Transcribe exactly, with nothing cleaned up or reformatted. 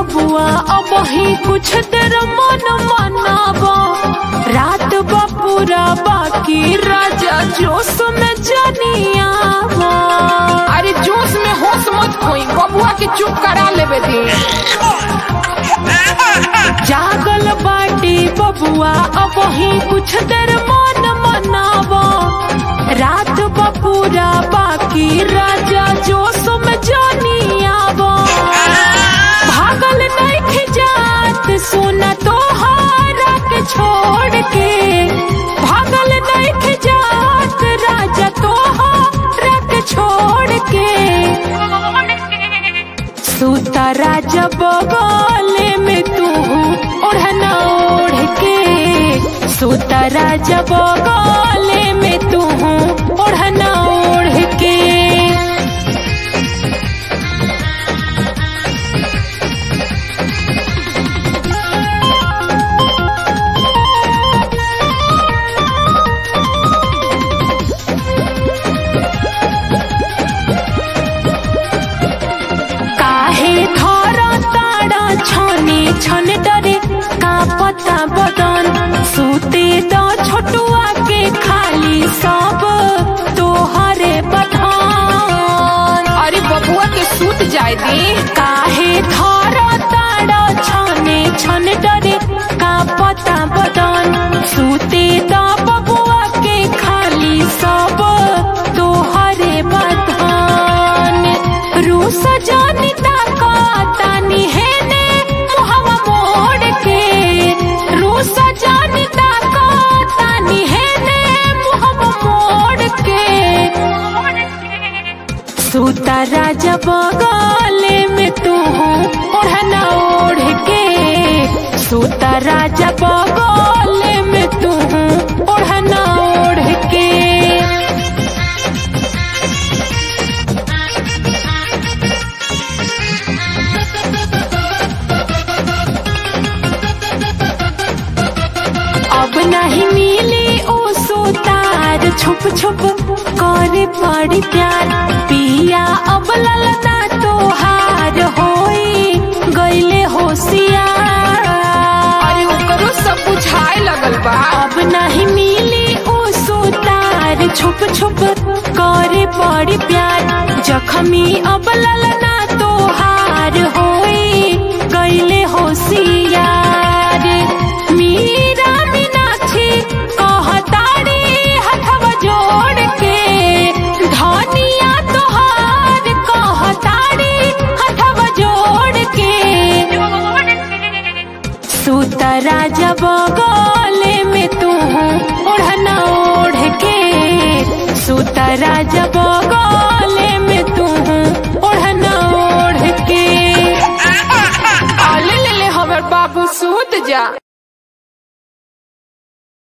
बबुआ अब ही कुछ देर मन मनावा, रात बपूरा बाकी राजा जोश में जनियावा। अरे जोश में होश मत खोई, बबुआ के चुप करा लेवे दे। जागल बाटी बबुआ अब ही कुछ देर मन मनावा, रात बपूरा बाकी राजा जोश में जनियावा। भागल नहीं जात सुना तोहारा के छोड़ के, भागल नहीं जात राजा तोहारा के छोड़ के। सूता राजा बगले में तू ओढ़ना ओढ़ के, सूता राजा बगले में तू ओढ़ना ओढ़ के। छन डरे का पता बदन, सूते दो छोटुआ के खाली सब तोहरे बधान। अरे बबुआ के सूत जाए दे। काहे थारा ताड़ा छने छन डरे का पता बदन, सूते दो बबुआ के खाली सब तोहरे बधान। रूस जानिता का तानी है सजानिता को तानी है ने मुहब मोड़ के। सूता राजा बगले में तू ओढ़ना ओढ़ के, सूता राजा बगले में तू ओढ़ना ओढ़ के। अब नहीं मिली ओ सुतार, छुप छुप करे पड़ी प्यार। पिया अब ललना तोहार होई गईले होशियार। अरे ओकरो सब बुझाए लगल बा। अब नहीं मिली ओ सुतार, छुप छुप करे पड़ी प्यार। जख्मी अब ललना तोहार होई गईले होशियार। मीरा मीनाक्षी कहताड़ी हथवा जोड़ के, धनिया तोहार कहताड़ी हथवा जोड़ के। सूता राजा बगले में तू ओढ़ना ओढ़ के, सूता राजा बगले